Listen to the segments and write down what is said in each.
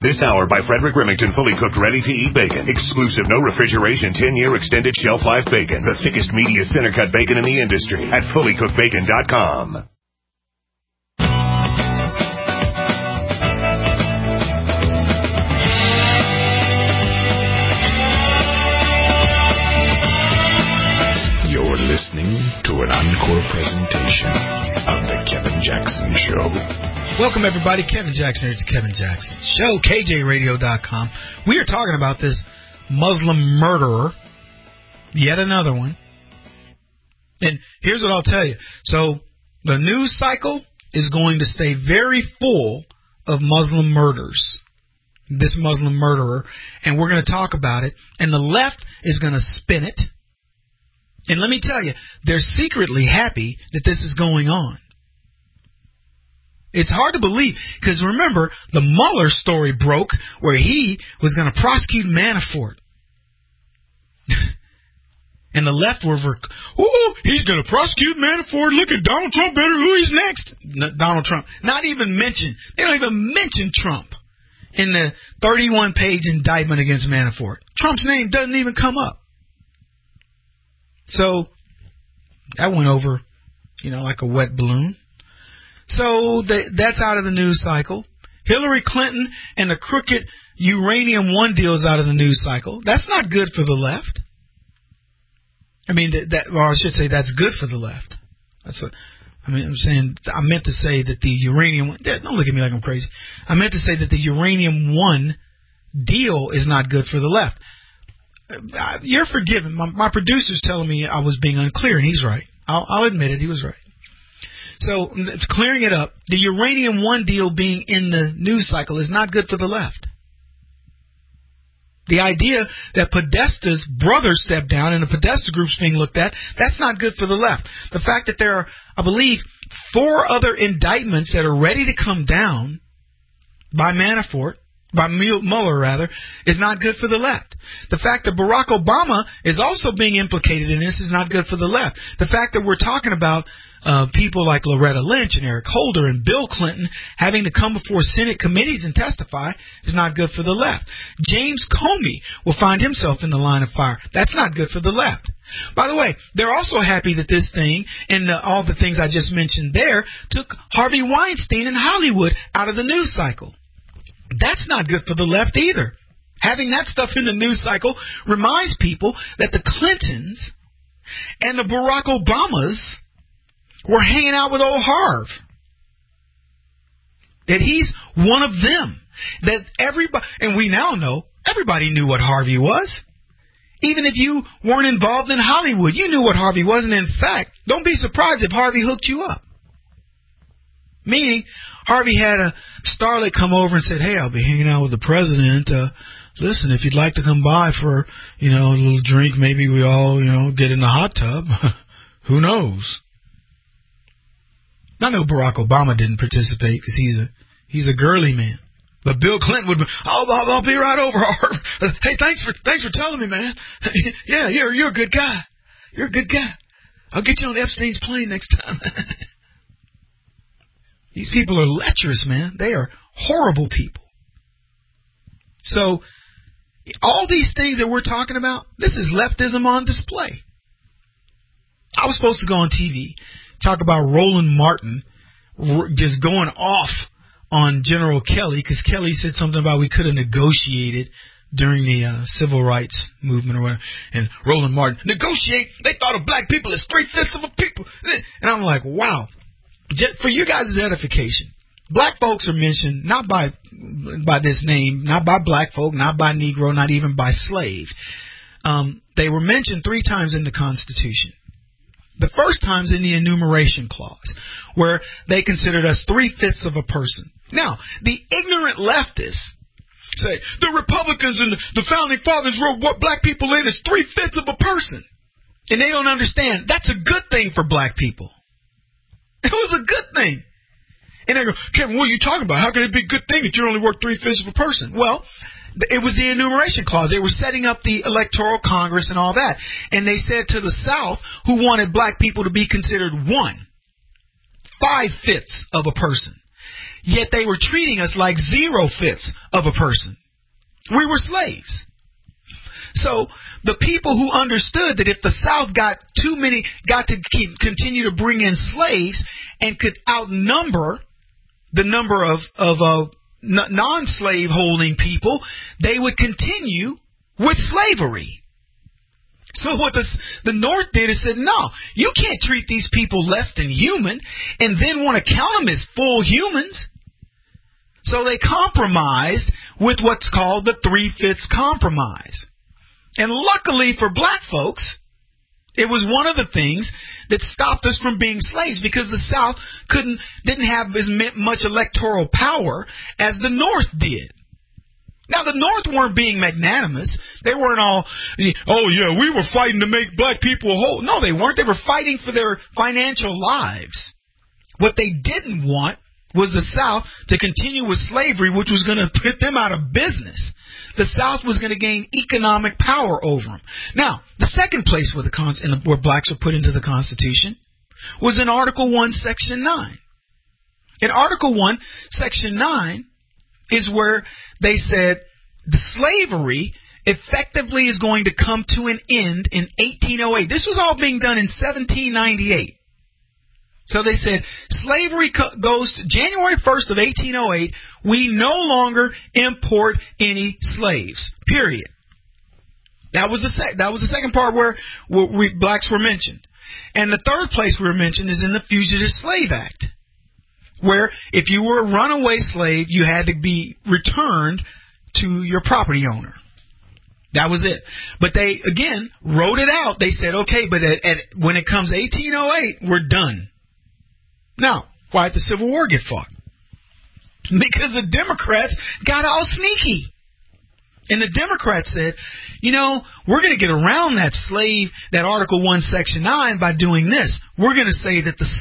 This hour by Frederick Remington, fully cooked, ready-to-eat bacon. Exclusive, no refrigeration, 10-year extended shelf life bacon. The thickest, meatiest center-cut bacon in the industry at fullycookedbacon.com. You're listening to an encore presentation of The Kevin Jackson Show. Welcome, everybody. Kevin Jackson. It's Kevin Jackson Show, KJRadio.com. We are talking about this Muslim murderer, yet another one. And here's what I'll tell you. So the news cycle is going to stay very full of Muslim murders, this Muslim murderer, and we're going to talk about it. And the left is going to spin it. And let me tell you, they're secretly happy that this is going on. It's hard to believe, because remember, the Mueller story broke where he was going to prosecute Manafort. And the left were, he's going to prosecute Manafort. Look at Donald Trump better. Who is next? Donald Trump. Not even mention. They don't even mention Trump in the 31-page indictment against Manafort. Trump's name doesn't even come up. So that went over, like a wet balloon. So that's out of the news cycle. Hillary Clinton and the crooked Uranium One deal is out of the news cycle. That's not good for the left. I mean, I should say that's good for the left. That's what I'm saying. I meant to say that the Uranium. Don't look at me like I'm crazy. I meant to say that the Uranium One deal is not good for the left. You're forgiven. My producer's telling me I was being unclear, and he's right. I'll admit it. He was right. So, clearing it up, the Uranium One deal being in the news cycle is not good for the left. The idea that Podesta's brother stepped down and the Podesta group's being looked at, that's not good for the left. The fact that there are, I believe, 4 other indictments that are ready to come down by Manafort, by Mueller rather, is not good for the left. The fact that Barack Obama is also being implicated in this is not good for the left. The fact that we're talking about people like Loretta Lynch and Eric Holder and Bill Clinton having to come before Senate committees and testify is not good for the left. James Comey will find himself in the line of fire. That's not good for the left. By the way, they're also happy that this thing and all the things I just mentioned there took Harvey Weinstein in Hollywood out of the news cycle. That's not good for the left either. Having that stuff in the news cycle reminds people that the Clintons and the Barack Obamas were hanging out with old Harv. That he's one of them. That everybody, and we now know, everybody knew what Harvey was. Even if you weren't involved in Hollywood, you knew what Harvey was. And in fact, don't be surprised if Harvey hooked you up. Meaning, Harvey had a starlet come over and said, hey, I'll be hanging out with the president. Listen, if you'd like to come by for, a little drink, maybe we all, get in the hot tub. Who knows? I know Barack Obama didn't participate because he's a girly man. But Bill Clinton would be, I'll be right over. Hey, thanks for telling me, man. Yeah, you're a good guy. You're a good guy. I'll get you on Epstein's plane next time. These people are lecherous, man. They are horrible people. So, all these things that we're talking about, this is leftism on display. I was supposed to go on TV, talk about Roland Martin just going off on General Kelly, because Kelly said something about we could have negotiated during the civil rights movement or whatever. And Roland Martin, negotiate? They thought of black people as 3/5 of a people. And I'm like, wow. Just for you guys' edification, black folks are mentioned not by this name, not by black folk, not by Negro, not even by slave. They were mentioned 3 times in the Constitution. The first time's in the enumeration clause, where they considered us 3/5 of a person. Now, the ignorant leftists say the Republicans and the Founding Fathers wrote what black people in is 3/5 of a person. And they don't understand that's a good thing for black people. It was a good thing. And they go, Kevin, what are you talking about? How can it be a good thing that you only work 3/5 of a person? Well, it was the enumeration clause. They were setting up the Electoral Congress and all that. And they said to the South, who wanted black people to be considered 5/5 of a person. yet they were treating us like 0/5 of a person. We were slaves. So the people who understood that if the South got to continue to bring in slaves and could outnumber the number of non-slave holding people, they would continue with slavery. So what the North did is said, no, you can't treat these people less than human and then want to count them as full humans. So they compromised with what's called the 3/5 compromise. And luckily for black folks, it was one of the things that stopped us from being slaves, because the South didn't have as much electoral power as the North did. Now, the North weren't being magnanimous. They weren't all, oh, yeah, we were fighting to make black people whole. No, they weren't. They were fighting for their financial lives. What they didn't want was the South to continue with slavery, which was going to put them out of business. The South was going to gain economic power over them. Now, the second place where blacks were put into the Constitution was in Article 1, Section 9. In Article 1, Section 9 is where they said the slavery effectively is going to come to an end in 1808. This was all being done in 1798. So they said slavery goes to January 1st of 1808. We no longer import any slaves. Period. That was the second part where blacks were mentioned. And the third place we were mentioned is in the Fugitive Slave Act, where if you were a runaway slave, you had to be returned to your property owner. That was it. But they, again, wrote it out. They said, okay, but when it comes 1808, we're done. Now, why did the Civil War get fought? Because the Democrats got all sneaky. And the Democrats said, we're going to get around that Article 1, Section 9 by doing this. We're going to say that the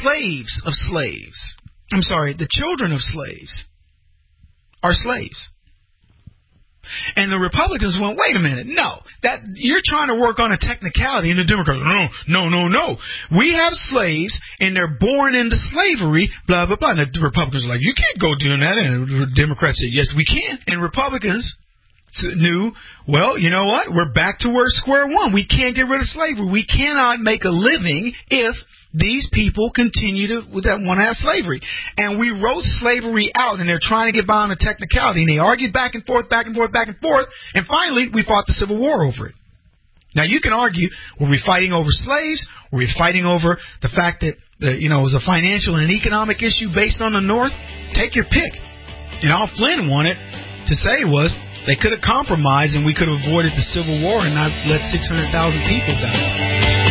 children of slaves are slaves. And the Republicans went, wait a minute, no, that you're trying to work on a technicality, and the Democrats, no. We have slaves, and they're born into slavery, blah, blah, blah. And the Republicans are like, you can't go doing that. And the Democrats said, yes, we can. And Republicans knew, well, you know what? We're back to square one. We can't get rid of slavery. We cannot make a living if these people continue to want to have slavery. And we wrote slavery out, and they're trying to get by on a technicality. And they argued back and forth. And finally, we fought the Civil War over it. Now, you can argue, were we fighting over slaves? Were we fighting over the fact that, it was a financial and economic issue based on the North? Take your pick. And all Flynn wanted to say was they could have compromised and we could have avoided the Civil War and not let 600,000 people die.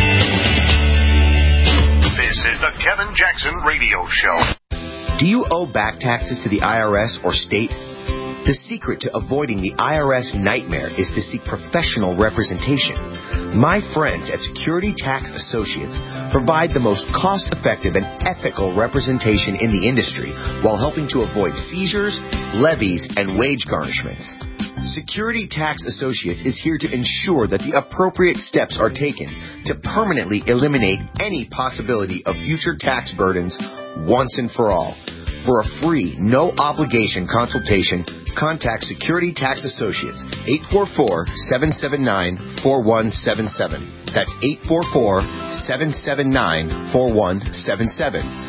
This is the Kevin Jackson Radio Show. Do you owe back taxes to the IRS or state? The secret to avoiding the IRS nightmare is to seek professional representation. My friends at Security Tax Associates provide the most cost-effective and ethical representation in the industry while helping to avoid seizures, levies, and wage garnishments. Security Tax Associates is here to ensure that the appropriate steps are taken to permanently eliminate any possibility of future tax burdens once and for all. For a free, no-obligation consultation, contact Security Tax Associates, 844-779-4177. That's 844-779-4177.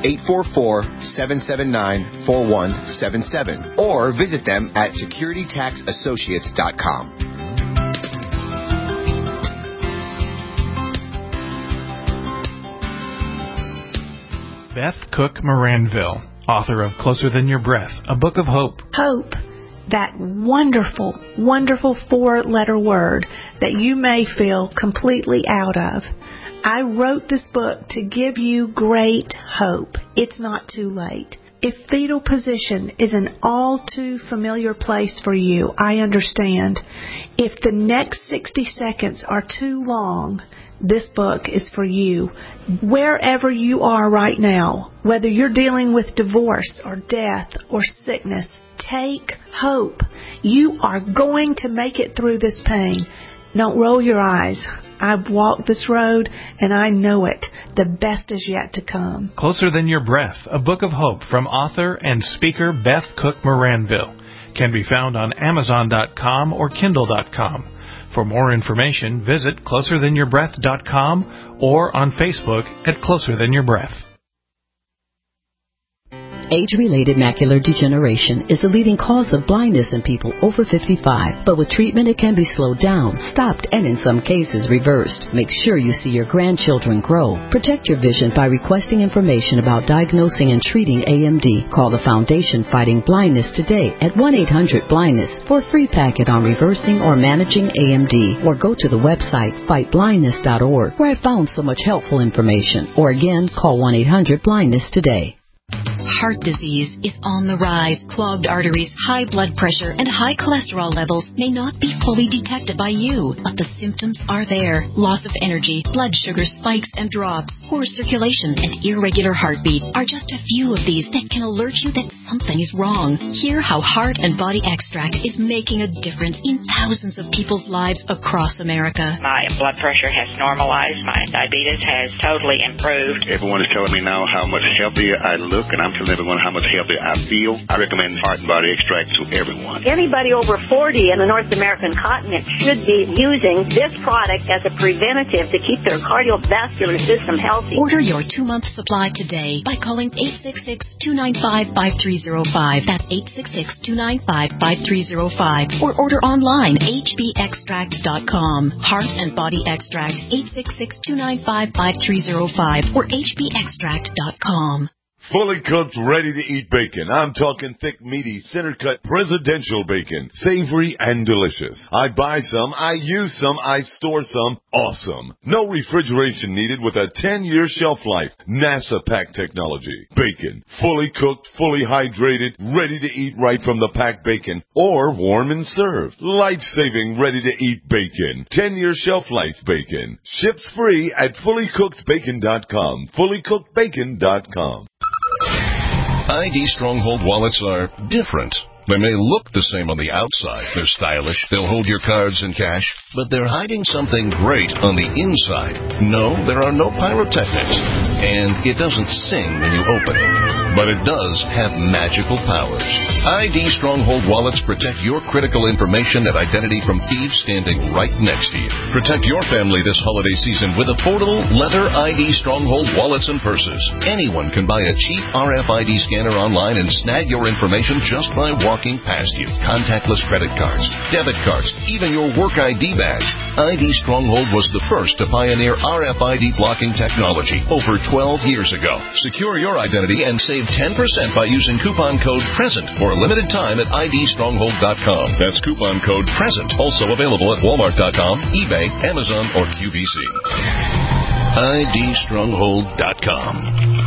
844-779-4177. Or visit them at securitytaxassociates.com. Beth Cook Moranville, author of Closer Than Your Breath, a book of hope. Hope, that wonderful, wonderful four-letter word that you may feel completely out of. I wrote this book to give you great hope. It's not too late. If fetal position is an all too familiar place for you, I understand. If the next 60 seconds are too long, this book is for you. Wherever you are right now, whether you're dealing with divorce or death or sickness, take hope. You are going to make it through this pain. Don't roll your eyes. I've walked this road, and I know it. The best is yet to come. Closer Than Your Breath, a book of hope from author and speaker Beth Cook Moranville, can be found on Amazon.com or Kindle.com. For more information, visit CloserThanYourBreath.com or on Facebook at Closer Than Your Breath. Age-related macular degeneration is the leading cause of blindness in people over 55. But with treatment, it can be slowed down, stopped, and in some cases reversed. Make sure you see your grandchildren grow. Protect your vision by requesting information about diagnosing and treating AMD. Call the Foundation Fighting Blindness today at 1-800-BLINDNESS for a free packet on reversing or managing AMD. Or go to the website fightblindness.org, where I found so much helpful information. Or again, call 1-800-BLINDNESS today. Heart disease is on the rise. Clogged arteries, high blood pressure, and high cholesterol levels may not be fully detected by you, but the symptoms are there. Loss of energy, blood sugar spikes and drops, poor circulation, and irregular heartbeat are just a few of these that can alert you that something is wrong. Hear how Heart and Body Extract is making a difference in thousands of people's lives across America. My blood pressure has normalized. My diabetes has totally improved. Everyone is telling me now how much healthier I look, and I'm telling everyone how much healthier I feel. I recommend Heart and Body Extract to everyone. Anybody over 40 in the North American continent should be using this product as a preventative to keep their cardiovascular system healthy. Order your 2-month supply today by calling 866-295-5305. That's 866-295-5305. Or order online, hbextract.com. Heart and Body Extract, 866-295-5305 or hbextract.com. Fully cooked, ready-to-eat bacon. I'm talking thick, meaty, center-cut, presidential bacon. Savory and delicious. I buy some, I use some, I store some. Awesome. No refrigeration needed with a 10-year shelf life. NASA pack technology. Bacon. Fully cooked, fully hydrated, ready to eat right from the packed bacon. Or warm and served. Life-saving, ready-to-eat bacon. 10-year shelf life bacon. Ships free at fullycookedbacon.com. Fullycookedbacon.com. ID Stronghold wallets are different. They may look the same on the outside. They're stylish. They'll hold your cards and cash, but they're hiding something great on the inside. No, there are no pyrotechnics, and it doesn't sing when you open it, but it does have magical powers. ID Stronghold wallets protect your critical information and identity from thieves standing right next to you. Protect your family this holiday season with affordable leather ID Stronghold wallets and purses. Anyone can buy a cheap RFID scanner online and snag your information just by walking past you. Contactless credit cards, debit cards, even your work ID badge. ID Stronghold was the first to pioneer RFID blocking technology over 12 years ago. Secure your identity and save 10% by using coupon code PRESENT for a limited time at idstronghold.com. That's coupon code PRESENT. Also available at walmart.com, eBay, Amazon, or QVC. idstronghold.com.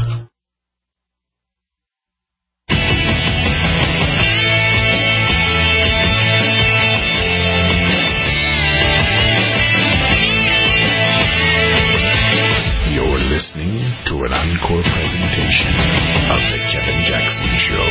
Listening to an encore presentation of The Kevin Jackson Show.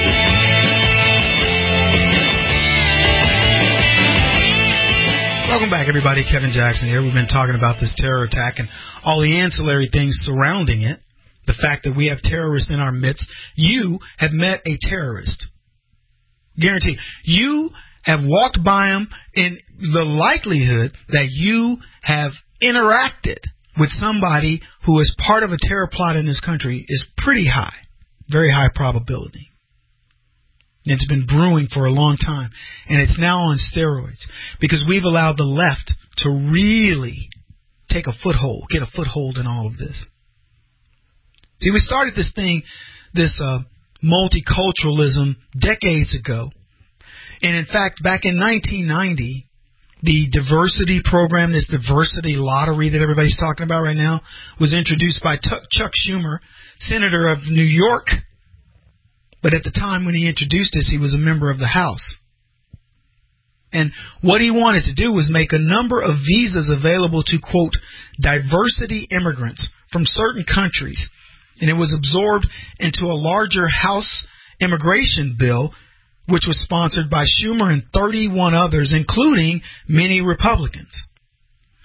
Welcome back, everybody. Kevin Jackson here. We've been talking about this terror attack and all the ancillary things surrounding it. The fact that we have terrorists in our midst. You have met a terrorist. Guarantee. You have walked by them, in the likelihood that you have interacted with somebody who is part of a terror plot in this country is pretty high. Very high probability. And it's been brewing for a long time. And it's now on steroids. Because we've allowed the left to really take a foothold, get a foothold in all of this. See, we started this thing, this multiculturalism decades ago. And in fact, back in 1990, the diversity program, this diversity lottery that everybody's talking about right now, was introduced by Chuck Schumer, Senator of New York. But at the time when he introduced this, he was a member of the House. And what he wanted to do was make a number of visas available to, quote, diversity immigrants from certain countries. And it was absorbed into a larger House immigration bill, which was sponsored by Schumer and 31 others, including many Republicans.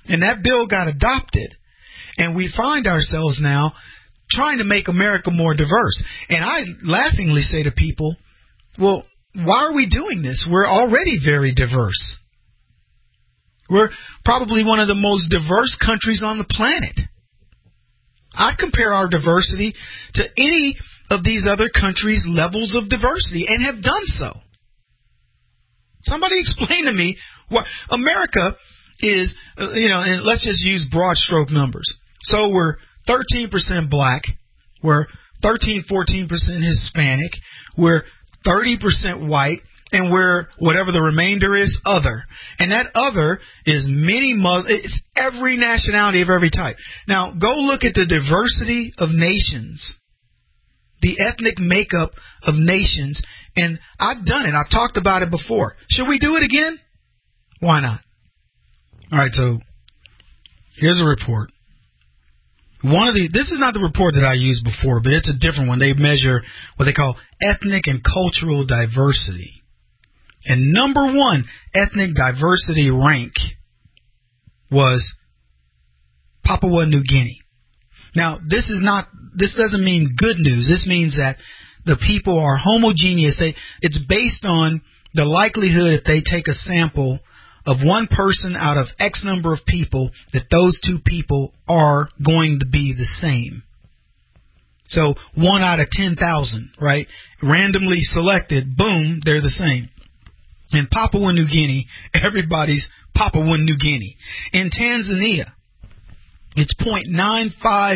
And that bill got adopted. And we find ourselves now trying to make America more diverse. And I laughingly say to people, well, why are we doing this? We're already very diverse. We're probably one of the most diverse countries on the planet. I'd compare our diversity to any of these other countries' levels of diversity, and have done so. Somebody explain to me what America is, and let's just use broad stroke numbers. So we're 13% black, we're 13, 14% Hispanic, we're 30% white, and we're whatever the remainder is, other. And that other is many Muslims. It's every nationality of every type. Now, go look at the diversity of nations, the ethnic makeup of nations, and I've done it. I've talked about it before. Should we do it again? Why not? All right, so here's a report. This is not the report that I used before, but it's a different one. They measure what they call ethnic and cultural diversity. And number one ethnic diversity rank was Papua New Guinea. Now, this doesn't mean good news. This means that the people are homogeneous. It's based on the likelihood, if they take a sample of one person out of X number of people, that those two people are going to be the same. So 1 out of 10,000, right? Randomly selected, boom, they're the same. In Papua New Guinea, everybody's Papua New Guinea. In Tanzania, it's 0.953%.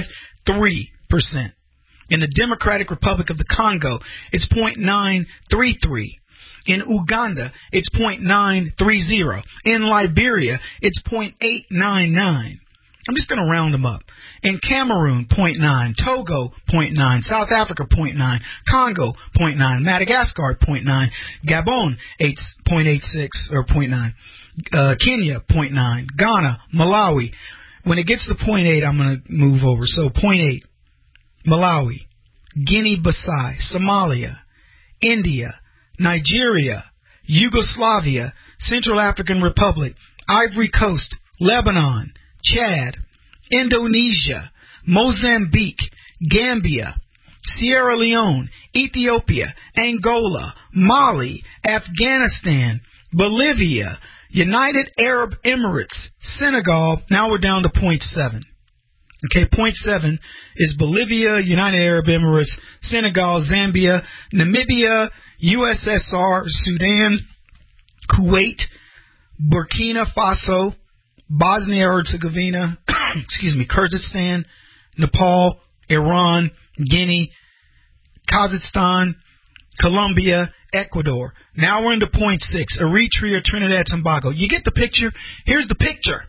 In the Democratic Republic of the Congo, it's 0.933. In Uganda, it's 0.930. In Liberia, it's 0.899. I'm just going to round them up. In Cameroon, 0.9. Togo, 0.9. South Africa, 0.9. Congo, 0.9. Madagascar, 0.9. Gabon, 0.86 or 0.9. Kenya, 0.9. Ghana, Malawi. When it gets to 0.8, I'm going to move over. So 0.8. Malawi, Guinea-Bissau, Somalia, India, Nigeria, Yugoslavia, Central African Republic, Ivory Coast, Lebanon, Chad, Indonesia, Mozambique, Gambia, Sierra Leone, Ethiopia, Angola, Mali, Afghanistan, Bolivia, United Arab Emirates, Senegal. Now we're down to 0.7. Okay, 0.7 is Bolivia, United Arab Emirates, Senegal, Zambia, Namibia, USSR, Sudan, Kuwait, Burkina Faso, Bosnia-Herzegovina, Kyrgyzstan, Nepal, Iran, Guinea, Kazakhstan, Colombia, Ecuador. Now we're into 0.6, Eritrea, Trinidad, Tobago. You get the picture? Here's the picture.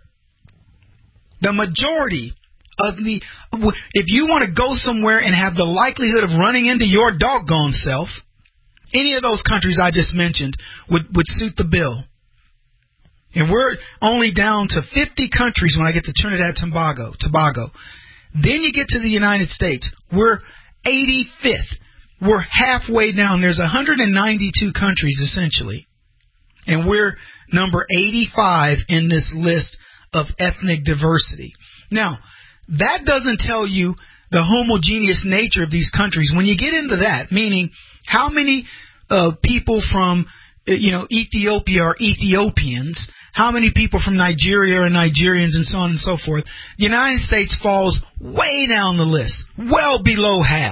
The majority of if you want to go somewhere and have the likelihood of running into your doggone self, any of those countries I just mentioned would suit the bill. And we're only down to 50 countries when I get to Trinidad and Tobago. Then you get to the United States. We're 85th. We're halfway down. There's 192 countries, essentially. And we're number 85 in this list of ethnic diversity. Now, that doesn't tell you the homogeneous nature of these countries. When you get into that, meaning how many people from Ethiopia are Ethiopians, how many people from Nigeria are Nigerians, and so on and so forth, the United States falls way down the list, well below half.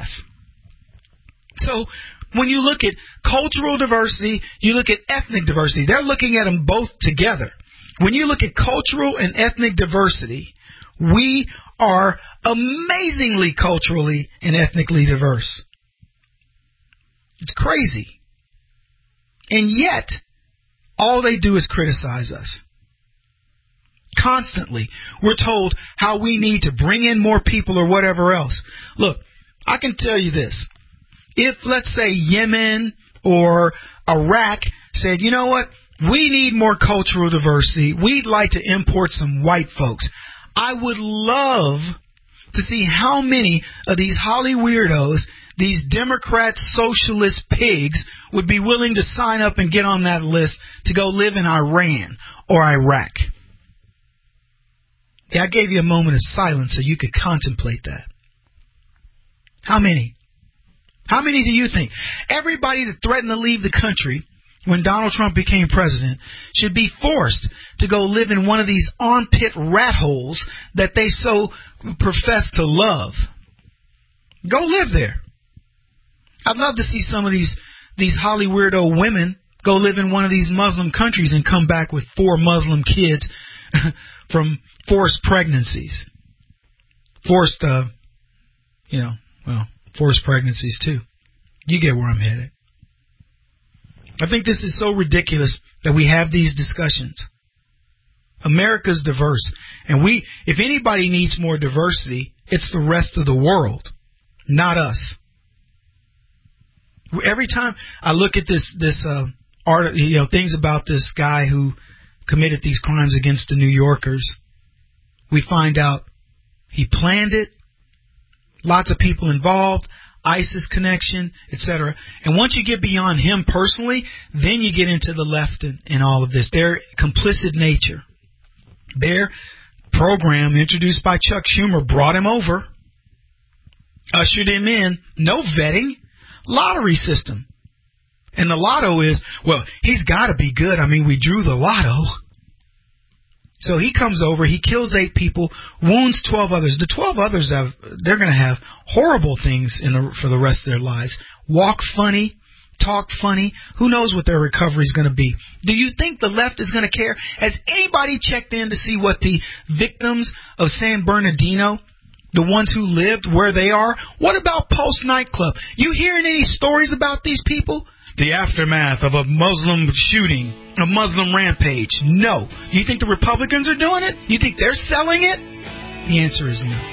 So when you look at cultural diversity, you look at ethnic diversity. They're looking at them both together. When you look at cultural and ethnic diversity, we are amazingly culturally and ethnically diverse. It's crazy. And yet, all they do is criticize us. Constantly. We're told how we need to bring in more people or whatever else. Look, I can tell you this. If, let's say, Yemen or Iraq said, you know what, we need more cultural diversity, we'd like to import some white folks, I would love to see how many of these Holly weirdos, these Democrat socialist pigs, would be willing to sign up and get on that list to go live in Iran or Iraq. Yeah, I gave you a moment of silence so you could contemplate that. How many? How many do you think? Everybody that threatened to leave the country when Donald Trump became president should be forced to go live in one of these armpit rat holes that they so profess to love. Go live there. I'd love to see some of these Hollywood weirdo women go live in one of these Muslim countries and come back with 4 Muslim kids from forced pregnancies. Forced pregnancies too. You get where I'm headed. I think this is so ridiculous that we have these discussions. America's diverse, and if anybody needs more diversity, it's the rest of the world, not us. Every time I look at this art, things about this guy who committed these crimes against the New Yorkers, we find out he planned it, lots of people involved, ISIS connection, etc. And once you get beyond him personally, then you get into the left in all of this. Their complicit nature. Their program, introduced by Chuck Schumer, brought him over, ushered him in, no vetting, lottery system. And the lotto is, well, he's got to be good. I mean, we drew the lotto. So he comes over, he kills 8 people, wounds 12 others. The 12 others, they're going to have horrible things for the rest of their lives. Walk funny, talk funny. Who knows what their recovery is going to be? Do you think the left is going to care? Has anybody checked in to see what the victims of San Bernardino, the ones who lived, where they are? What about Post nightclub? You hearing any stories about these people? The aftermath of a Muslim shooting, a Muslim rampage. No. You think the Republicans are doing it? You think they're selling it? The answer is no.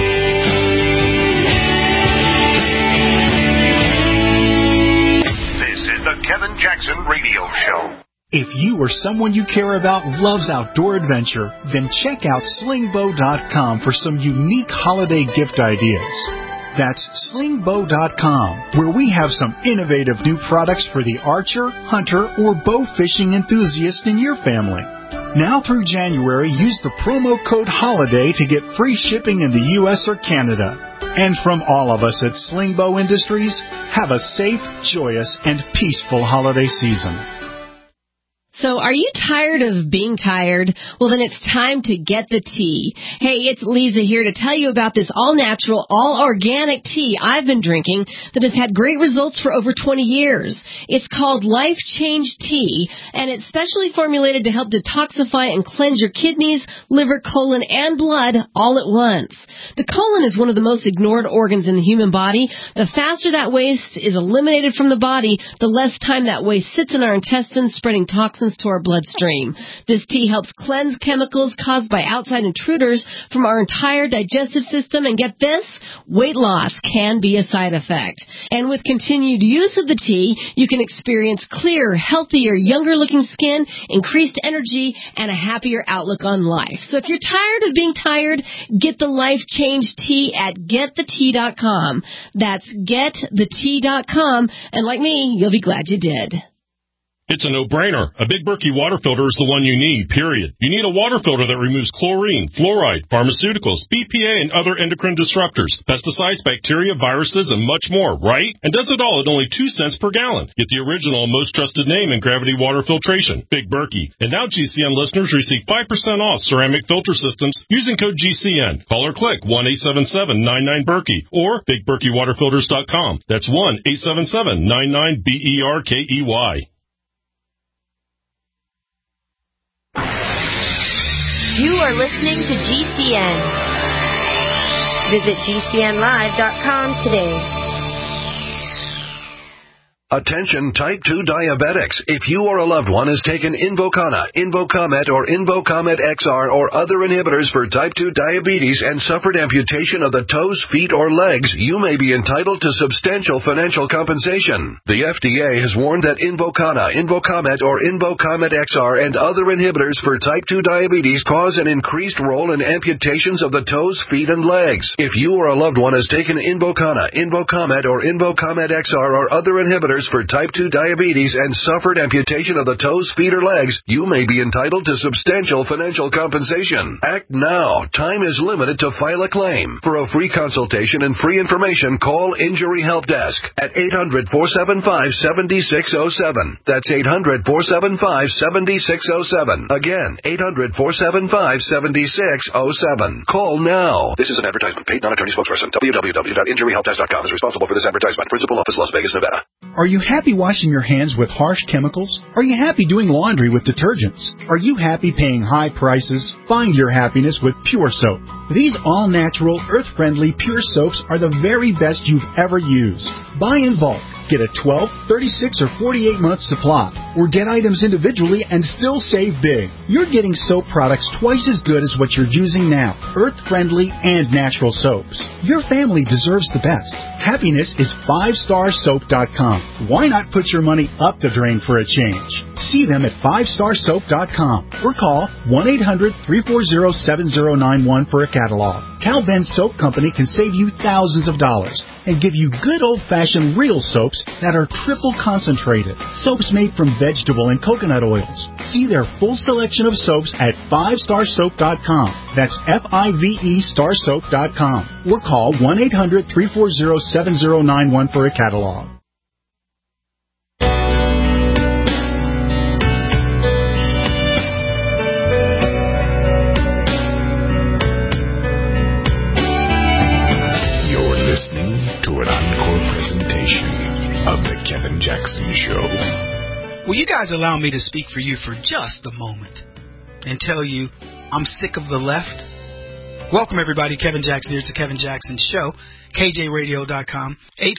This is the Kevin Jackson Radio Show. If you or someone you care about loves outdoor adventure, then check out slingbow.com for some unique holiday gift ideas. That's slingbow.com, where we have some innovative new products for the archer, hunter, or bow fishing enthusiast in your family. Now through January, use the promo code HOLIDAY to get free shipping in the U.S. or Canada. And from all of us at Slingbow Industries, have a safe, joyous, and peaceful holiday season. So are you tired of being tired? Well, then it's time to get the tea. Hey, it's Lisa here to tell you about this all-natural, all-organic tea I've been drinking that has had great results for over 20 years. It's called Life Change Tea, and it's specially formulated to help detoxify and cleanse your kidneys, liver, colon, and blood all at once. The colon is one of the most ignored organs in the human body. The faster that waste is eliminated from the body, the less time that waste sits in our intestines, spreading toxins to our bloodstream. This tea helps cleanse chemicals caused by outside intruders from our entire digestive system, and get this, weight loss can be a side effect. And with continued use of the tea, you can experience clearer, healthier, younger-looking skin, increased energy, and a happier outlook on life. So if you're tired of being tired, get the Life Change Tea at getthetea.com. That's getthetea.com, and like me, you'll be glad you did. It's a no-brainer. A Big Berkey water filter is the one you need, period. You need a water filter that removes chlorine, fluoride, pharmaceuticals, BPA, and other endocrine disruptors, pesticides, bacteria, viruses, and much more, right? And does it all at only 2 cents per gallon. Get the original and most trusted name in gravity water filtration, Big Berkey. And now GCN listeners receive 5% off ceramic filter systems using code GCN. Call or click 1-877-99-BERKEY or BigBerkeyWaterFilters.com. That's 1-877-99-BERKEY. You are listening to GCN. Visit GCNlive.com today. Attention type 2 diabetics. If you or a loved one has taken Invokana, Invokamet, or Invokamet XR or other inhibitors for type 2 diabetes and suffered amputation of the toes, feet, or legs, you may be entitled to substantial financial compensation. The FDA has warned that Invokana, Invokamet, or Invokamet XR and other inhibitors for type 2 diabetes cause an increased role in amputations of the toes, feet, and legs. If you or a loved one has taken Invokana, Invokamet, or Invokamet XR or other inhibitors inhibitors for type 2 diabetes and suffered amputation of the toes, feet, or legs, you may be entitled to substantial financial compensation. Act now. Time is limited to file a claim. For a free consultation and free information, call Injury Help Desk at 800-475-7607. That's 800-475-7607. Again, 800-475-7607. Call now. This is an advertisement. Paid non-attorney spokesperson. www.injuryhelpdesk.com is responsible for this advertisement. Principal office, Las Vegas, Nevada. Are you happy washing your hands with harsh chemicals? Are you happy doing laundry with detergents? Are you happy paying high prices? Find your happiness with Pure Soap. These all-natural, earth-friendly Pure Soaps are the very best you've ever used. Buy in bulk. Get a 12, 36, or 48-month supply. Or get items individually and still save big. You're getting soap products twice as good as what you're using now. Earth-friendly and natural soaps. Your family deserves the best. Happiness is 5starsoap.com. Why not put your money up the drain for a change? See them at 5starsoap.com or call 1-800-340-7091 for a catalog. Cal Ben Soap Company can save you thousands of dollars and give you good old-fashioned real soaps that are triple concentrated. Soaps made from vegetable and coconut oils. See their full selection of soaps at 5starsoap.com. That's F-I-V-E starsoap.com. Or call 1-800-340-7091 for a catalog. Listening to an encore presentation of The Kevin Jackson Show. Will you guys allow me to speak for you for just a moment and tell you I'm sick of the left? Welcome, everybody. Kevin Jackson here. It's The Kevin Jackson Show. KJRadio.com,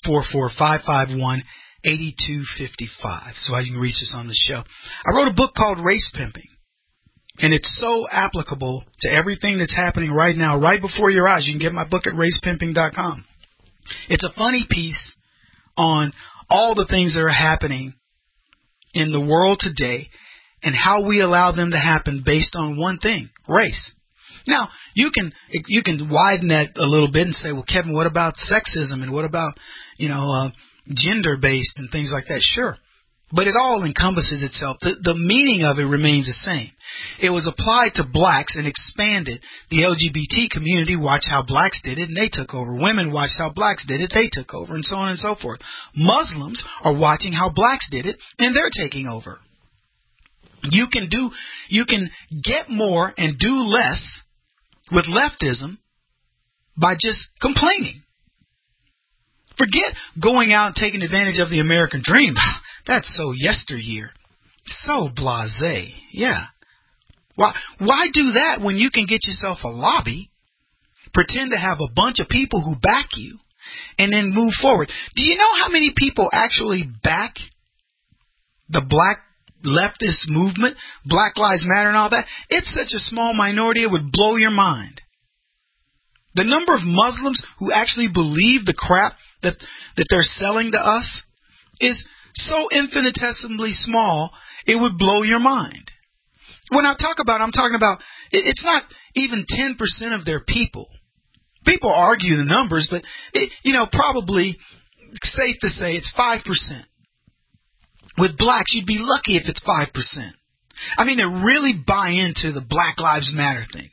844-551-8255. So how you can reach us on the show. I wrote a book called Race Pimping. And it's so applicable to everything that's happening right now, right before your eyes. You can get my book at racepimping.com. It's a funny piece on all the things that are happening in the world today and how we allow them to happen based on one thing, race. Now, you can widen that a little bit and say, well, Kevin, what about sexism and what about, gender-based and things like that? Sure. But it all encompasses itself. The meaning of it remains the same. It was applied to blacks and expanded. The LGBT community watched how blacks did it, and they took over. Women watched how blacks did it, they took over, and so on and so forth. Muslims are watching how blacks did it, and they're taking over. You can get more and do less with leftism by just complaining. Forget going out and taking advantage of the American dream. That's so yesteryear. So blasé. Yeah. Why do that when you can get yourself a lobby, pretend to have a bunch of people who back you, and then move forward? Do you know how many people actually back the black leftist movement, Black Lives Matter and all that? It's such a small minority, it would blow your mind. The number of Muslims who actually believe the crap that they're selling to us is so infinitesimally small, it would blow your mind. When I'm talking about, it's not even 10% of their people. People argue the numbers, but, probably safe to say it's 5%. With blacks, you'd be lucky if it's 5%. I mean, they really buy into the Black Lives Matter thing.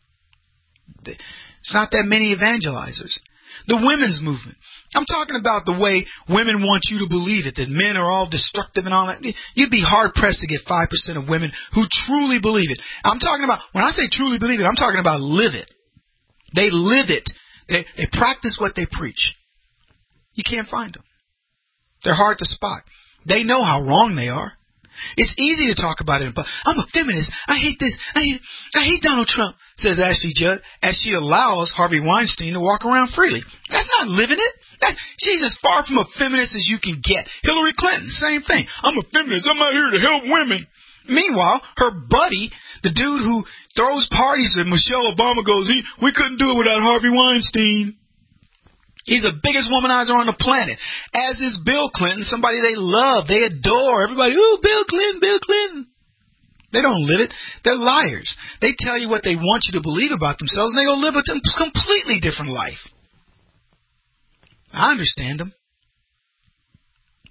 It's not that many evangelizers. The women's movement. I'm talking about the way women want you to believe it, that men are all destructive and all that. You'd be hard-pressed to get 5% of women who truly believe it. I'm talking about, when I say truly believe it, I'm talking about live it. They live it. They practice what they preach. You can't find them. They're hard to spot. They know how wrong they are. It's easy to talk about it, but I'm a feminist. I hate this. I hate Donald Trump, says Ashley Judd, as she allows Harvey Weinstein to walk around freely. That's not living it. She's as far from a feminist as you can get. Hillary Clinton, same thing. I'm a feminist. I'm out here to help women. Meanwhile, her buddy, the dude who throws parties and Michelle Obama goes, we couldn't do it without Harvey Weinstein. He's the biggest womanizer on the planet, as is Bill Clinton, somebody they love, they adore. Everybody, ooh, Bill Clinton, Bill Clinton. They don't live it. They're liars. They tell you what they want you to believe about themselves, and they go live a completely different life. I understand them.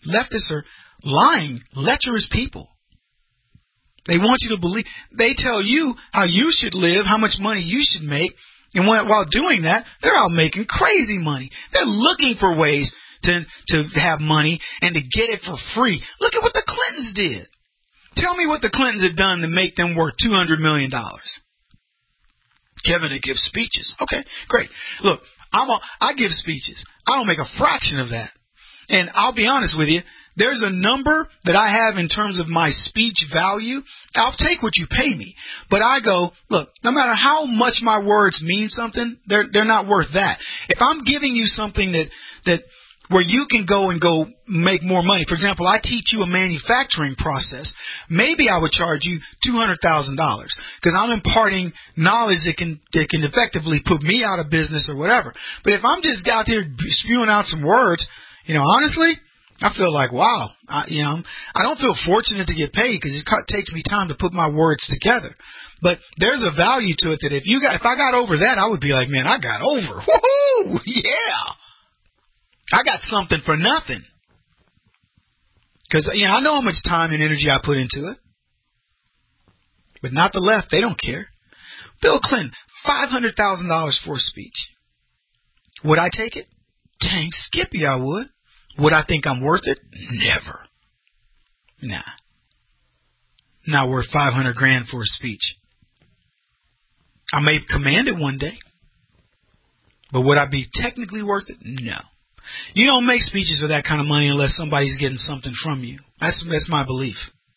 Leftists are lying, lecherous people. They want you to believe. They tell you how you should live, how much money you should make, and while doing that, they're out making crazy money. They're looking for ways to have money and to get it for free. Look at what the Clintons did. Tell me what the Clintons have done to make them worth $200 million. Kevin, they give speeches. Okay, great. Look, I give speeches. I don't make a fraction of that. And I'll be honest with you, there's a number that I have in terms of my speech value. I'll take what you pay me. But I go, look, no matter how much my words mean something, they're not worth that. If I'm giving you something that where you can go make more money. For example, I teach you a manufacturing process. Maybe I would charge you $200,000 because I'm imparting knowledge that can effectively put me out of business or whatever. But if I'm just out there spewing out some words, honestly, I feel like, wow, I don't feel fortunate to get paid because it takes me time to put my words together. But there's a value to it that if I got over that, I would be like, man, I got over. Woohoo! Yeah. I got something for nothing. Because, I know how much time and energy I put into it. But not the left. They don't care. Bill Clinton, $500,000 for a speech. Would I take it? Dang, Skippy, I would. Would I think I'm worth it? Never. Nah. Not worth $500,000 for a speech. I may command it one day. But would I be technically worth it? No. You don't make speeches for that kind of money unless somebody's getting something from you. That's my belief.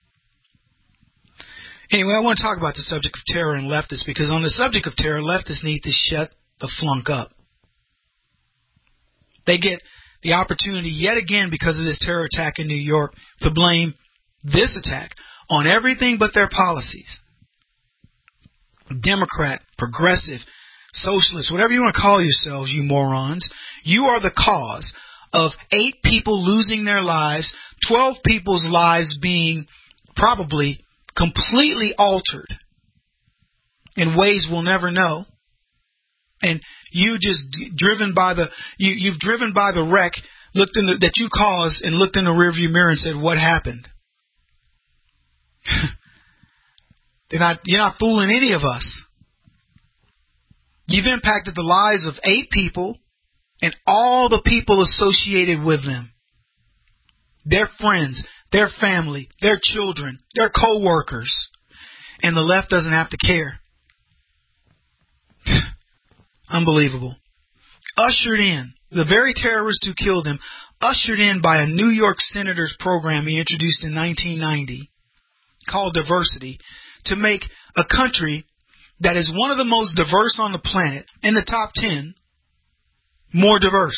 Anyway, I want to talk about the subject of terror and leftists because on the subject of terror, leftists need to shut the flunk up. They get the opportunity yet again because of this terror attack in New York to blame this attack on everything but their policies. Democrat, progressive, socialists, whatever you want to call yourselves, you morons, you are the cause of 8 people losing their lives, 12 people's lives being probably completely altered in ways we'll never know. And you just driven by you've driven by the wreck, that you caused, and looked in the rearview mirror and said, "What happened?" You're not fooling any of us. You've impacted the lives of 8 people and all the people associated with them. Their friends, their family, their children, their co-workers. And the left doesn't have to care. Unbelievable. Ushered in, the very terrorist who killed him, ushered in by a New York senator's program he introduced in 1990 called Diversity to make a country that is one of the most diverse on the planet, in the top 10, more diverse.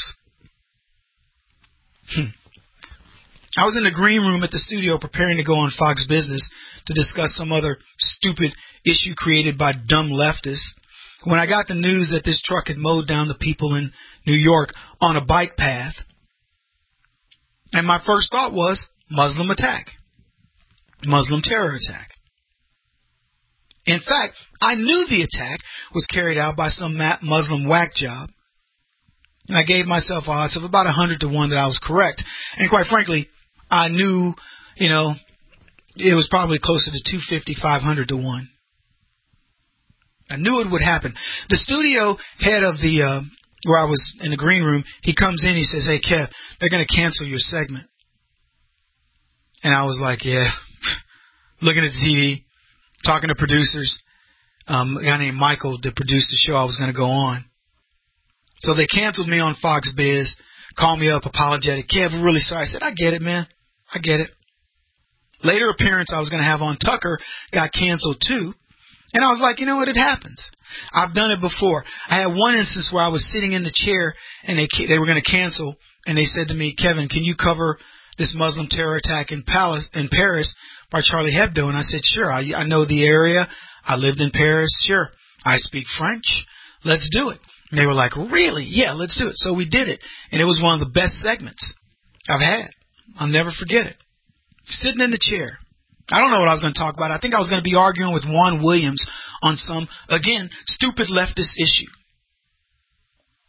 I was in the green room at the studio preparing to go on Fox Business to discuss some other stupid issue created by dumb leftists when I got the news that this truck had mowed down the people in New York on a bike path. And my first thought was Muslim attack, Muslim terror attack. In fact, I knew the attack was carried out by some Muslim whack job. I gave myself odds of about 100 to 1 that I was correct. And quite frankly, I knew, it was probably closer to 250, 500 to 1. I knew it would happen. The studio head of where I was in the green room, he comes in, he says, "Hey, Kev, they're going to cancel your segment." And I was like, yeah, looking at the TV. Talking to producers, a guy named Michael that produced the show I was going to go on. So they canceled me on Fox Biz, called me up, apologetic. "Kev, we're really sorry." I said, "I get it, man. I get it." Later appearance I was going to have on Tucker got canceled too. And I was like, you know what? It happens. I've done it before. I had one instance where I was sitting in the chair and they were going to cancel. And they said to me, "Kevin, can you cover this Muslim terror attack in Paris by Charlie Hebdo?" And I said, "Sure. I know the area. I lived in Paris. Sure. I speak French. Let's do it." And they were like, "Really? Yeah, let's do it." So we did it. And it was one of the best segments I've had. I'll never forget it. Sitting in the chair. I don't know what I was going to talk about. I think I was going to be arguing with Juan Williams on some, again, stupid leftist issue.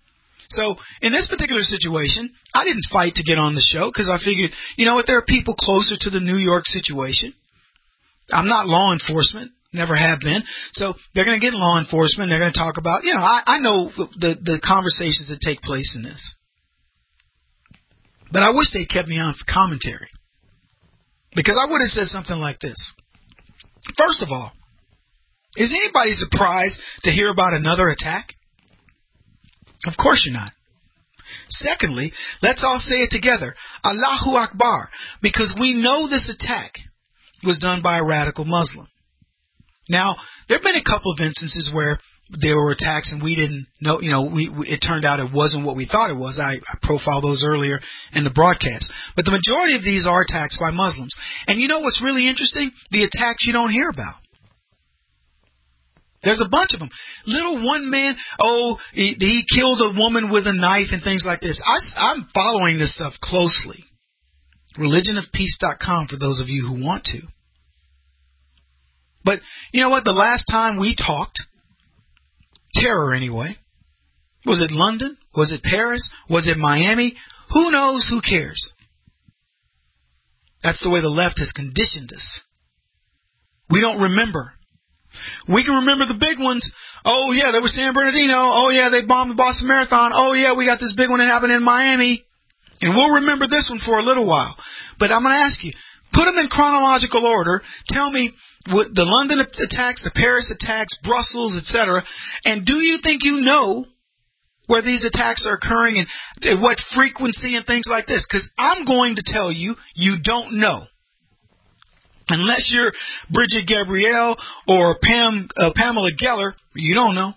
So in this particular situation, I didn't fight to get on the show because I figured, you know what, there are people closer to the New York situation. I'm not law enforcement, never have been. So they're going to get law enforcement. They're going to talk about, I know the conversations that take place in this. But I wish they kept me on for commentary, because I would have said something like this. First of all, is anybody surprised to hear about another attack? Of course you're not. Secondly, let's all say it together. Allahu Akbar. Because we know this attack was done by a radical Muslim. Now, there have been a couple of instances where there were attacks and we didn't know, it turned out it wasn't what we thought it was. I profiled those earlier in the broadcast. But the majority of these are attacks by Muslims. And you know what's really interesting? The attacks you don't hear about. There's a bunch of them. Little one man, he killed a woman with a knife and things like this. I'm following this stuff closely. ReligionOfPeace.com for those of you who want to. But you know what? The last time we talked, terror anyway, was it London? Was it Paris? Was it Miami? Who knows? Who cares? That's the way the left has conditioned us. We don't remember. We can remember the big ones. Oh, yeah, they were San Bernardino. Oh, yeah, they bombed the Boston Marathon. Oh, yeah, we got this big one that happened in Miami. And we'll remember this one for a little while. But I'm going to ask you, put them in chronological order. Tell me what the London attacks, the Paris attacks, Brussels, etc. And do you think you know where these attacks are occurring and what frequency and things like this? Because I'm going to tell you, you don't know. Unless you're Bridget Gabrielle or Pamela Geller, you don't know.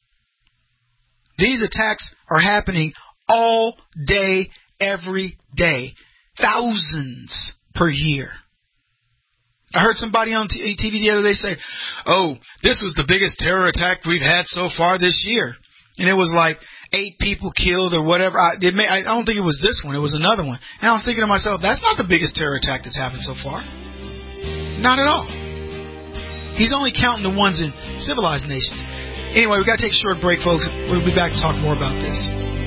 These attacks are happening all day, every day. Thousands per year. I heard somebody on TV the other day say, this was the biggest terror attack we've had so far this year. And it was like 8 people killed or whatever. I don't think it was this one. It was another one. And I was thinking to myself, that's not the biggest terror attack that's happened so far. Not at all. He's only counting the ones in civilized nations. Anyway, we've got to take a short break, folks. We'll be back to talk more about this.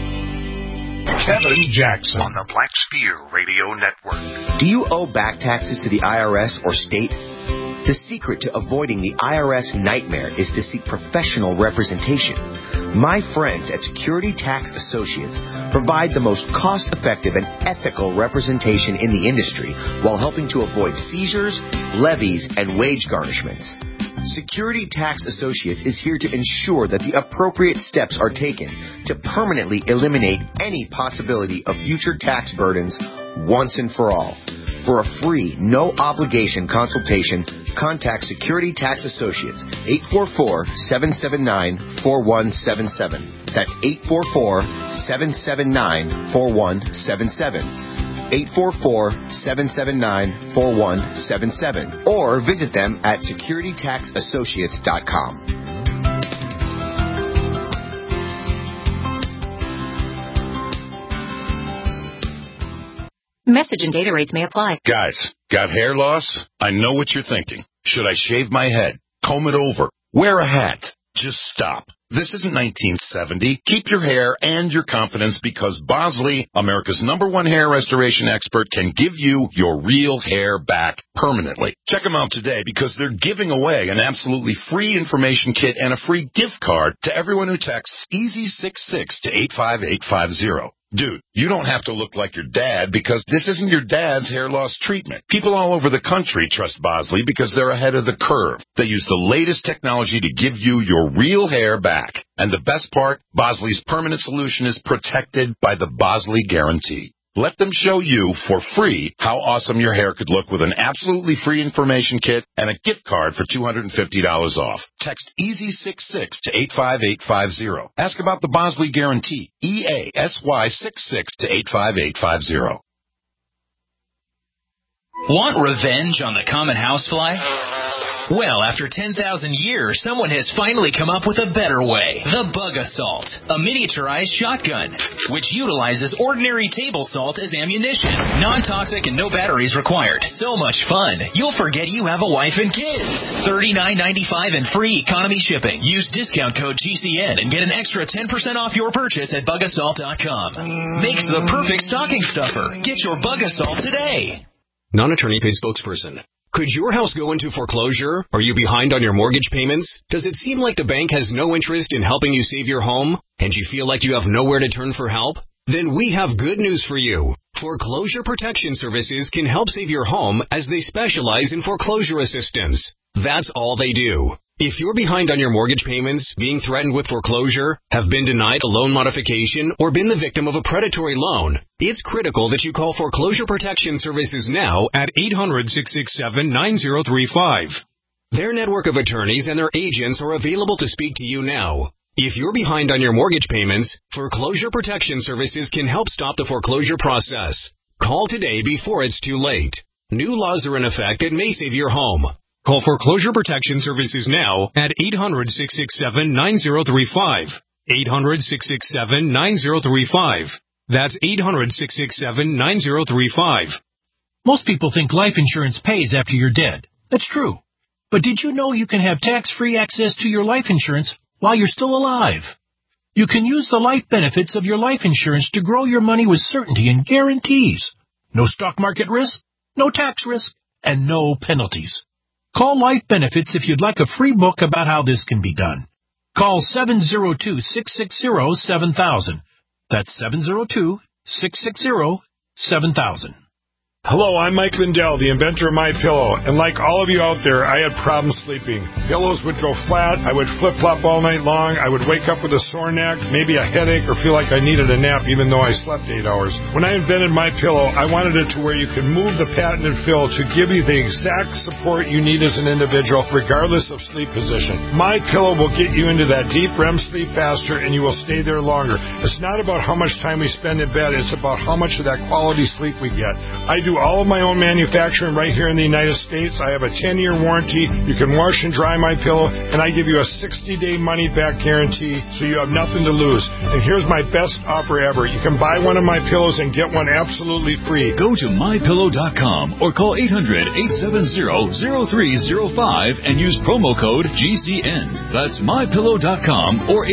Kevin Jackson on the Black Spear Radio Network. Do you owe back taxes to the IRS or state? The secret to avoiding the IRS nightmare is to seek professional representation. My friends at Security Tax Associates provide the most cost-effective and ethical representation in the industry while helping to avoid seizures, levies, and wage garnishments. Security Tax Associates is here to ensure that the appropriate steps are taken to permanently eliminate any possibility of future tax burdens once and for all. For a free, no-obligation consultation, contact Security Tax Associates, 844-779-4177. That's 844-779-4177. 844-779-4177. Or visit them at securitytaxassociates.com. Message and data rates may apply. Guys, got hair loss? I know what you're thinking. Should I shave my head? Comb it over? Wear a hat? Just stop. This isn't 1970. Keep your hair and your confidence because Bosley, America's #1 hair restoration expert, can give you your real hair back permanently. Check them out today because they're giving away an absolutely free information kit and a free gift card to everyone who texts EASY66 to 85850. Dude, you don't have to look like your dad because this isn't your dad's hair loss treatment. People all over the country trust Bosley because they're ahead of the curve. They use the latest technology to give you your real hair back. And the best part, Bosley's permanent solution is protected by the Bosley Guarantee. Let them show you for free how awesome your hair could look with an absolutely free information kit and a gift card for $250 off. Text EASY66 to 85850. Ask about the Bosley Guarantee. EASY66 to 85850. Want revenge on the common housefly? Well, after 10,000 years, someone has finally come up with a better way. The Bug Assault, a miniaturized shotgun, which utilizes ordinary table salt as ammunition. Non-toxic and no batteries required. So much fun, you'll forget you have a wife and kids. $39.95 and free economy shipping. Use discount code GCN and get an extra 10% off your purchase at bugassault.com. Makes the perfect stocking stuffer. Get your Bug Assault today. Non-attorney paid spokesperson. Could your house go into foreclosure? Are you behind on your mortgage payments? Does it seem like the bank has no interest in helping you save your home? And you feel like you have nowhere to turn for help? Then we have good news for you. Foreclosure Protection Services can help save your home as they specialize in foreclosure assistance. That's all they do. If you're behind on your mortgage payments, being threatened with foreclosure, have been denied a loan modification, or been the victim of a predatory loan, it's critical that you call Foreclosure Protection Services now at 800-667-9035. Their network of attorneys and their agents are available to speak to you now. If you're behind on your mortgage payments, Foreclosure Protection Services can help stop the foreclosure process. Call today before it's too late. New laws are in effect that may save your home. Call Foreclosure Protection Services now at 800-667-9035. 800-667-9035. That's 800-667-9035. Most people think life insurance pays after you're dead. That's true. But did you know you can have tax-free access to your life insurance while you're still alive? You can use the life benefits of your life insurance to grow your money with certainty and guarantees. No stock market risk, no tax risk, and no penalties. Call Life Benefits if you'd like a free book about how this can be done. Call 702-660-7000. That's 702-660-7000. Hello, I'm Mike Lindell, the inventor of MyPillow, and like all of you out there, I had problems sleeping. Pillows would go flat, I would flip-flop all night long, I would wake up with a sore neck, maybe a headache, or feel like I needed a nap even though I slept 8 hours. When I invented MyPillow, I wanted it to where you could move the patented fill to give you the exact support you need as an individual, regardless of sleep position. MyPillow will get you into that deep REM sleep faster, and you will stay there longer. It's not about how much time we spend in bed, it's about how much of that quality sleep we get. I do all of my own manufacturing right here in the United States. I have a 10-year warranty. You can wash and dry MyPillow, and I give you a 60-day money-back guarantee, so you have nothing to lose. And here's my best offer ever. You can buy one of my pillows and get one absolutely free. Go to MyPillow.com or call 800-870-0305 and use promo code GCN. That's MyPillow.com or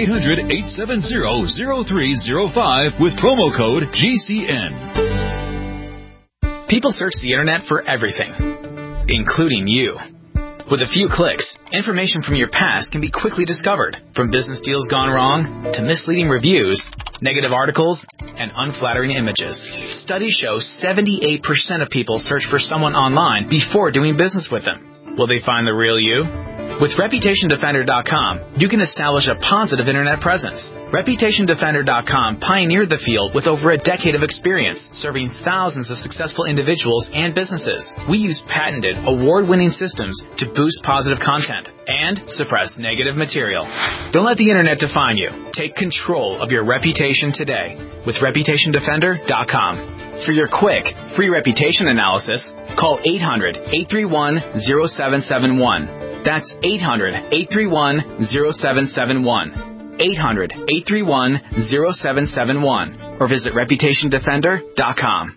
800-870-0305 with promo code GCN. People search the internet for everything, including you. With a few clicks, information from your past can be quickly discovered, from business deals gone wrong to misleading reviews, negative articles, and unflattering images. Studies show 78% of people search for someone online before doing business with them. Will they find the real you? With ReputationDefender.com, you can establish a positive internet presence. ReputationDefender.com pioneered the field with over a decade of experience, serving thousands of successful individuals and businesses. We use patented, award-winning systems to boost positive content and suppress negative material. Don't let the internet define you. Take control of your reputation today with ReputationDefender.com. For your quick, free reputation analysis, call 800-831-0771. That's 800-831-0771. 800-831-0771. Or visit ReputationDefender.com.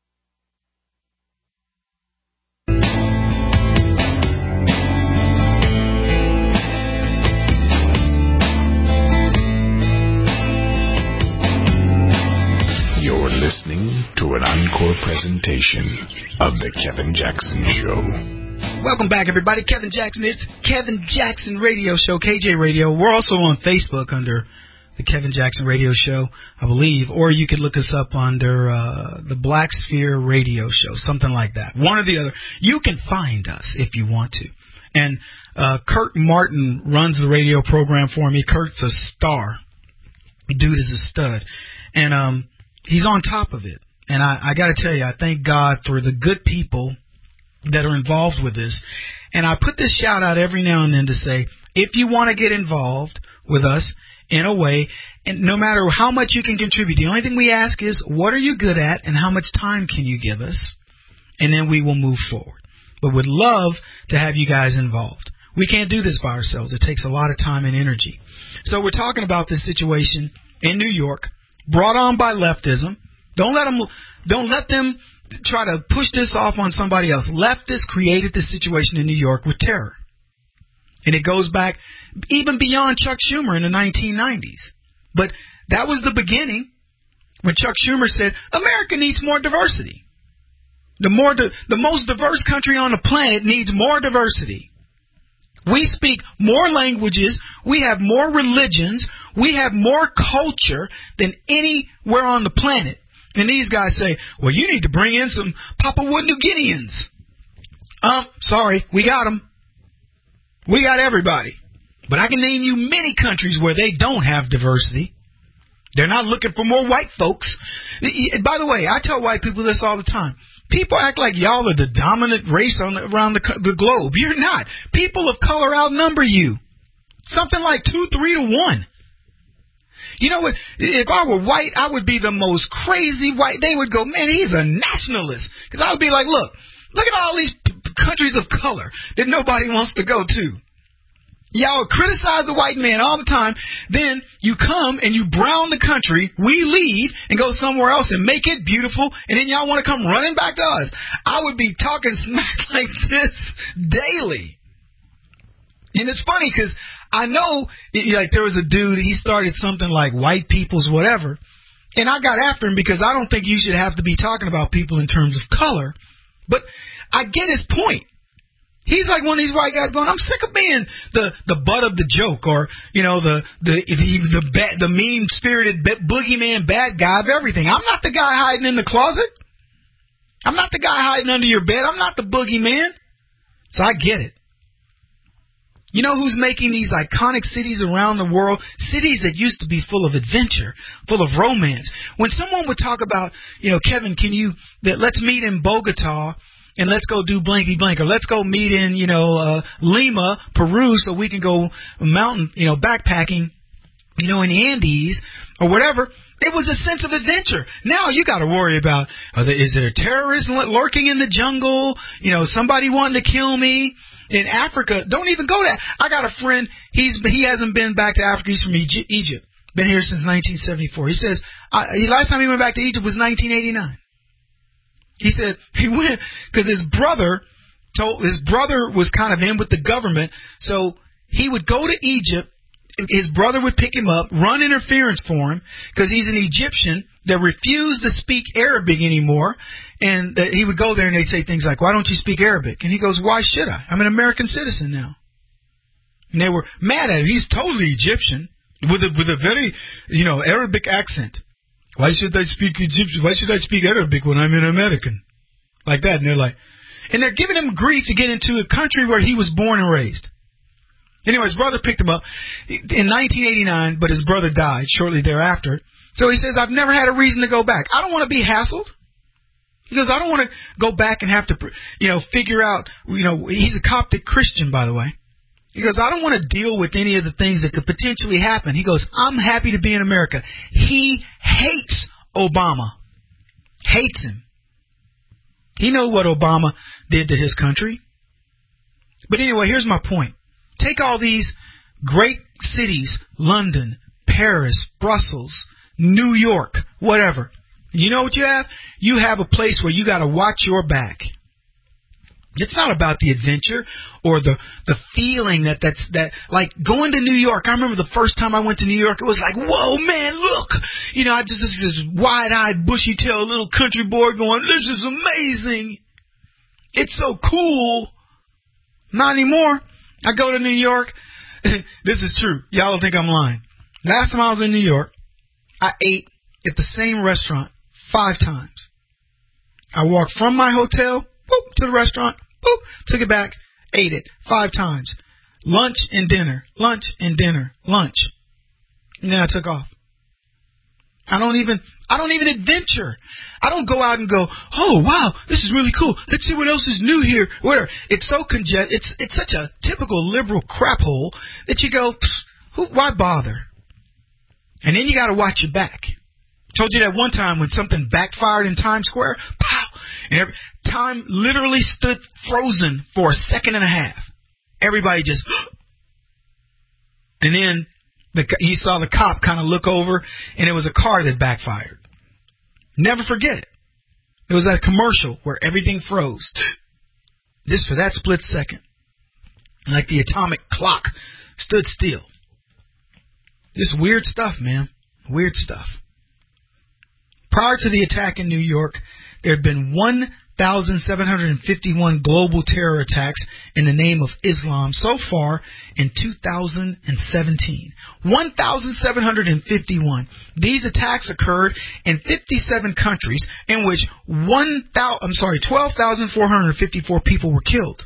You're listening to an encore presentation of The Kevin Jackson Show. Welcome back, everybody. Kevin Jackson. It's Kevin Jackson Radio Show, KJ Radio. We're also on Facebook under the Kevin Jackson Radio Show, I believe, or you could look us up under the Black Sphere Radio Show, something like that. One or the other. You can find us if you want to. And Kurt Martin runs the radio program for me. Kurt's a star. Dude is a stud. And he's on top of it. And I got to tell you, I thank God for the good people that are involved with this. And I put this shout out every now and then to say, if you want to get involved with us in a way, and no matter how much you can contribute, the only thing we ask is, what are you good at and how much time can you give us? And then we will move forward. but would love to have you guys involved. We can't do this by ourselves. It takes a lot of time and energy. So we're talking about this situation in New York, brought on by leftism. Don't let them try to push this off on somebody else. Leftists created this situation in New York with terror. And it goes back even beyond Chuck Schumer in the 1990s. But that was the beginning when Chuck Schumer said, America needs more diversity. The most diverse country on the planet needs more diversity. We speak more languages. We have more religions. We have more culture than anywhere on the planet. And these guys say, well, you need to bring in some Papua New Guineans. Sorry, we got them. We got everybody. But I can name you many countries where they don't have diversity. They're not looking for more white folks. By the way, I tell white people this all the time. People act like y'all are the dominant race around the globe. You're not. People of color outnumber you. Something like 2-3 to 1. You know what? If I were white, I would be the most crazy white. They would go, man, he's a nationalist. Because I would be like, look at all these countries of color that nobody wants to go to. Y'all criticize the white man all the time. Then you come and you brown the country. We leave and go somewhere else and make it beautiful. And then y'all want to come running back to us. I would be talking smack like this daily. And it's funny because I know, like, there was a dude, he started something like white people's whatever. And I got after him because I don't think you should have to be talking about people in terms of color. But I get his point. He's like one of these white guys going, I'm sick of being the butt of the joke, or, you know, the mean-spirited boogeyman bad guy of everything. I'm not the guy hiding in the closet. I'm not the guy hiding under your bed. I'm not the boogeyman. So I get it. You know who's making these iconic cities around the world? Cities that used to be full of adventure, full of romance. When someone would talk about, you know, Kevin, let's meet in Bogota and let's go do blanky blank, or let's go meet in, you know, Lima, Peru, so we can go mountain, you know, backpacking, you know, in the Andes or whatever. It was a sense of adventure. Now you got to worry about, is there terrorists lurking in the jungle? You know, somebody wanting to kill me. In Africa, don't even go there. I got a friend, he hasn't been back to Africa. He's from Egypt. Been here since 1974. He says, last time he went back to Egypt was 1989. He said he went because his brother was kind of in with the government, so he would go to Egypt. His brother would pick him up, run interference for him, because he's an Egyptian that refused to speak Arabic anymore. And he would go there and they'd say things like, why don't you speak Arabic? And he goes, why should I? I'm an American citizen now. And they were mad at him. He's totally Egyptian with a very, you know, Arabic accent. Why should I speak Egyptian? Why should I speak Arabic when I'm an American? Like that. And they're giving him grief to get into a country where he was born and raised. Anyway, his brother picked him up in 1989, but his brother died shortly thereafter. So he says, I've never had a reason to go back. I don't want to be hassled. He goes, I don't want to go back and have to, you know, figure out, you know, he's a Coptic Christian, by the way. He goes, I don't want to deal with any of the things that could potentially happen. He goes, I'm happy to be in America. He hates Obama. Hates him. He knows what Obama did to his country. But anyway, here's my point. Take all these great cities, London, Paris, Brussels, New York, whatever. You know what you have? You have a place where you got to watch your back. It's not about the adventure or the feeling that like going to New York. I remember the first time I went to New York, it was like, whoa, man, look. You know, I just this wide-eyed, bushy-tailed little country boy going, this is amazing. It's so cool. Not anymore. I go to New York. This is true. Y'all don't think I'm lying. Last time I was in New York, I ate at the same restaurant 5 times. I walked from my hotel, to the restaurant, took it back, ate it 5 times. Lunch and dinner, lunch and dinner, lunch. And then I took off. I don't even adventure. I don't go out and go, oh, wow, this is really cool. Let's see what else is new here. Whatever. It's so it's such a typical liberal crap hole that you go, why bother? And then you got to watch your back. Told you that one time when something backfired in Times Square. Pow! And time literally stood frozen for a second and a half. Everybody just... And then you saw the cop kind of look over, and it was a car that backfired. Never forget it. It was that commercial where everything froze. Just for that split second. Like the atomic clock stood still. Just weird stuff, man. Weird stuff. Prior to the attack in New York, there had been 1,751 global terror attacks in the name of Islam so far in 2017. 1,751. These attacks occurred in 57 countries, in which 12,454 people were killed.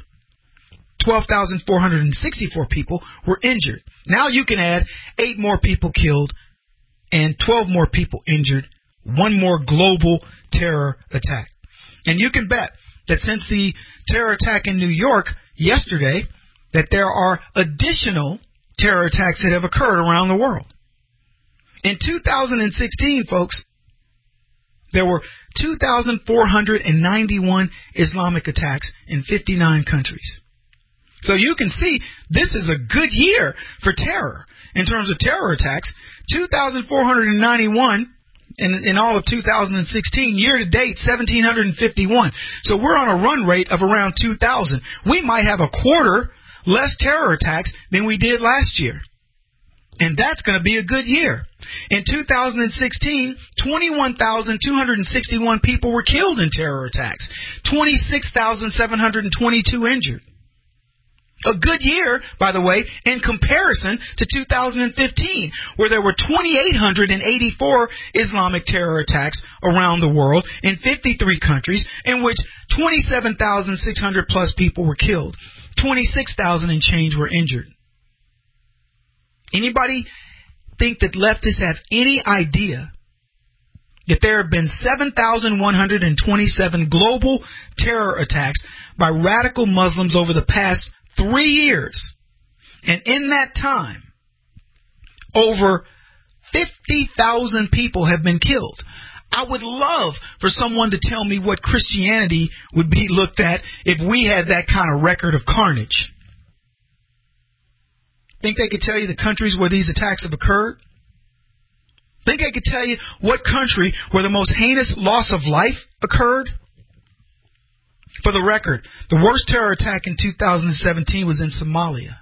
12,464 people were injured. Now you can add 8 more people killed and 12 more people injured. One more global terror attack. And you can bet that since the terror attack in New York yesterday, that there are additional terror attacks that have occurred around the world. In 2016, folks, there were 2,491 Islamic attacks in 59 countries. So you can see this is a good year for terror. In terms of terror attacks, 2,491 in all of 2016, year to date, 1,751. So we're on a run rate of around 2,000. We might have a quarter less terror attacks than we did last year. And that's going to be a good year. In 2016, 21,261 people were killed in terror attacks. 26,722 injured. A good year, by the way, in comparison to 2015, where there were 2,884 Islamic terror attacks around the world in 53 countries, in which 27,600 plus people were killed. 26,000 and change were injured. Anybody think that leftists have any idea that there have been 7,127 global terror attacks by radical Muslims over the past 3 years? And in that time, over 50,000 people have been killed. I would love for someone to tell me what Christianity would be looked at if we had that kind of record of carnage. Think they could tell you the countries where these attacks have occurred? Think I could tell you what country where the most heinous loss of life occurred? For the record, the worst terror attack in 2017 was in Somalia.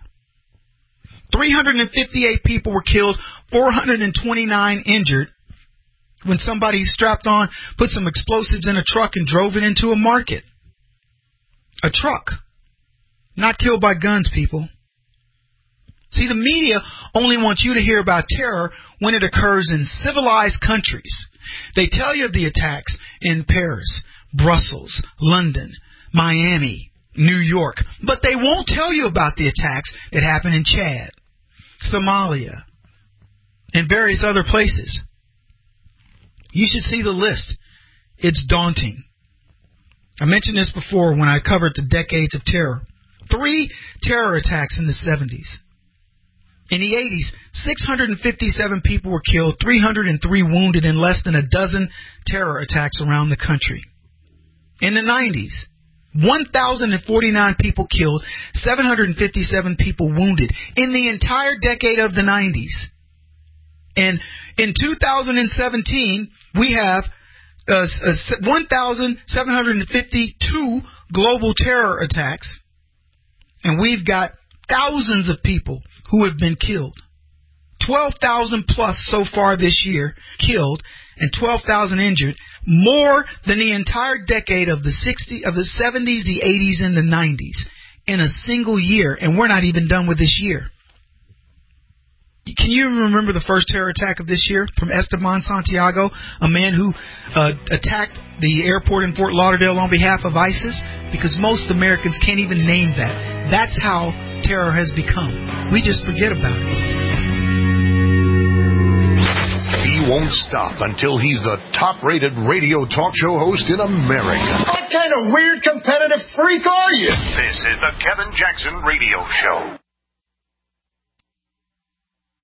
358 people were killed, 429 injured, when somebody strapped on, put some explosives in a truck and drove it into a market. A truck. Not killed by guns, people. See, the media only wants you to hear about terror when it occurs in civilized countries. They tell you of the attacks in Paris, Brussels, London, Miami, New York, but they won't tell you about the attacks that happen in Chad, Somalia, and various other places. You should see the list. It's daunting. I mentioned this before when I covered the decades of terror. 3 terror attacks in the 70s. In the 80s, 657 people were killed, 303 wounded in less than a dozen terror attacks around the country. In the 90s, 1,049 people killed, 757 people wounded in the entire decade of the 90s. And in 2017, we have 1,752 global terror attacks, and we've got thousands of people who have been killed. 12,000 plus so far this year killed and 12,000 injured, more than the entire decade of the 70s, the 80s, and the 90s in a single year, and we're not even done with this year. Can you remember the first terror attack of this year from Esteban Santiago, a man who attacked the airport in Fort Lauderdale on behalf of ISIS? Because most Americans can't even name that. That's how terror has become. We just forget about it. He won't stop until he's the top-rated radio talk show host in America. What kind of weird competitive freak are you? This is the Kevin Jackson Radio Show.